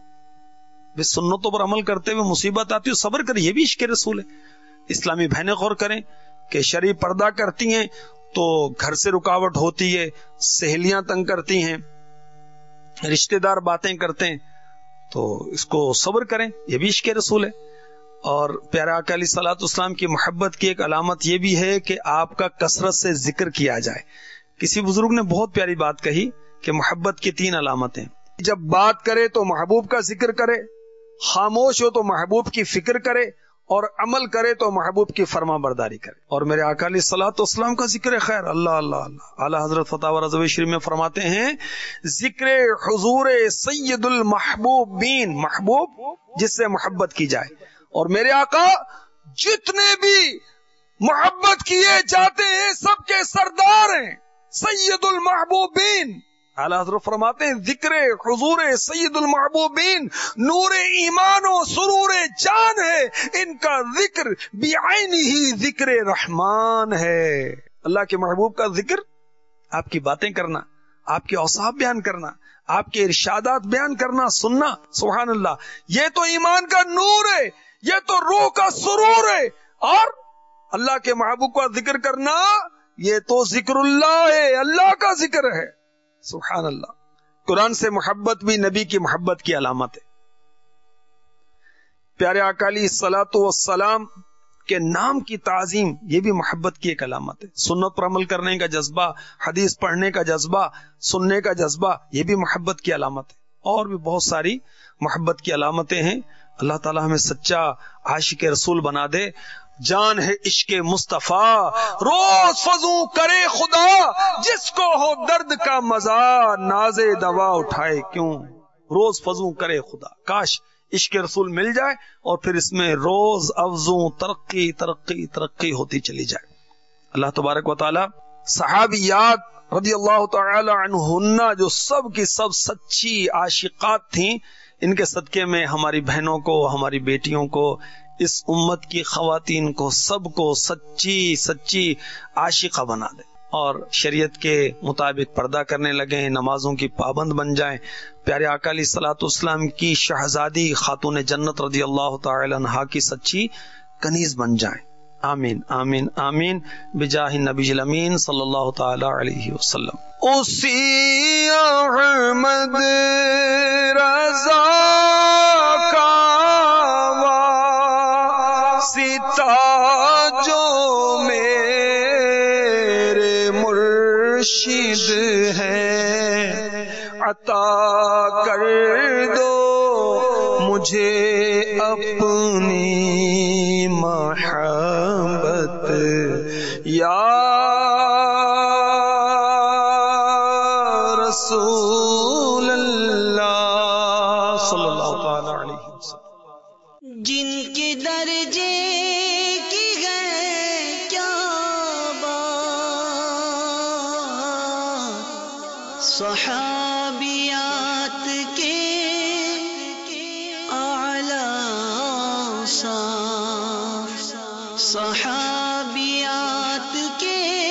سنتوں پر عمل کرتے ہوئے مصیبت آتی ہے صبر کرے، یہ بھی عشق رسول ہے۔ اسلامی بہنیں غور کریں کہ شرعی پردہ کرتی ہیں تو گھر سے رکاوٹ ہوتی ہے، سہیلیاں تنگ کرتی ہیں، رشتہ دار باتیں کرتے ہیں، تو اس کو صبر کریں، یہ بھی عشق رسول ہے۔ اور پیارے آقا علیہ الصلوۃ والسلام کی محبت کی ایک علامت یہ بھی ہے کہ آپ کا کثرت سے ذکر کیا جائے۔ کسی بزرگ نے بہت پیاری بات کہی کہ محبت کی تین علامتیں، جب بات کرے تو محبوب کا ذکر کرے، خاموش ہو تو محبوب کی فکر کرے، اور عمل کرے تو محبوب کی فرما برداری کرے۔ اور میرے آقا علیہ الصلوۃ والسلام کا ذکر خیر، اللہ اللہ اللہ، اعلیٰ حضرت فتاوی رضوی شریف میں فرماتے ہیں ذکر حضور سید المحبوبین، محبوب جس سے محبت کی جائے، اور میرے آقا جتنے بھی محبت کیے جاتے ہیں سب کے سردار ہیں، سید المحبوبین۔ اعلیٰ حضرت فرماتے ہیں ذکر حضور سید المحبوبین نور ایمان و سرور جان ہے، ان کا ذکر بعینہ ہی ذکر رحمان ہے۔ اللہ کے محبوب کا ذکر، آپ کی باتیں کرنا، آپ کے اوصاف بیان کرنا، آپ کے ارشادات بیان کرنا، سننا، سبحان اللہ، یہ تو ایمان کا نور ہے، یہ تو روح کا سرور ہے، اور اللہ کے محبوب کا ذکر کرنا یہ تو ذکر اللہ ہے، اللہ کا ذکر ہے، سبحان اللہ۔ قرآن سے محبت بھی نبی کی محبت کی علامت ہے۔ پیارے آقا علیہ الصلوۃ والسلام کے نام کی تعظیم یہ بھی محبت کی ایک علامت ہے۔ سنت پر عمل کرنے کا جذبہ، حدیث پڑھنے کا جذبہ، سننے کا جذبہ، یہ بھی محبت کی علامت ہے۔ اور بھی بہت ساری محبت کی علامتیں ہیں۔ اللہ تعالی ہمیں سچا عاشق رسول بنا دے۔ جان ہے عشق مصطفیٰ روز فضو کرے خدا، جس کو ہو درد کا مزہ ناز دوا اٹھائے کیوں، روز فضو کرے خدا۔ کاش عشق رسول مل جائے اور پھر اس میں روز افزوں ترقی ترقی ترقی ہوتی چلی جائے. اللہ تبارک و تعالی صحابیات رضی اللہ تعالی عنہن جو سب کی سب سچی عاشقات تھیں، ان کے صدقے میں ہماری بہنوں کو، ہماری بیٹیوں کو، اس امت کی خواتین کو، سب کو سچی سچی عاشقہ بنا دے اور شریعت کے مطابق پردہ کرنے لگیں، نمازوں کی پابند بن جائیں، پیارے آقا علیہ الصلوۃ والسلام کی شہزادی خاتون جنت رضی اللہ تعالی عنہا کی سچی کنیز بن جائیں. آمین آمین آمین بجاہ النبی الامین صلی اللہ تعالی علیہ وسلم. اسی احمد رضا کا واسطہ جو میرے مرشد ہے، عطا کر دو مجھے اپنی محبت یا رسول اللہ صلی اللہ تعالی علیہ وسلم. جن کے درجے کی ہے کیا بات، صحابیات کے اعلیٰ صاف، صحابیات کے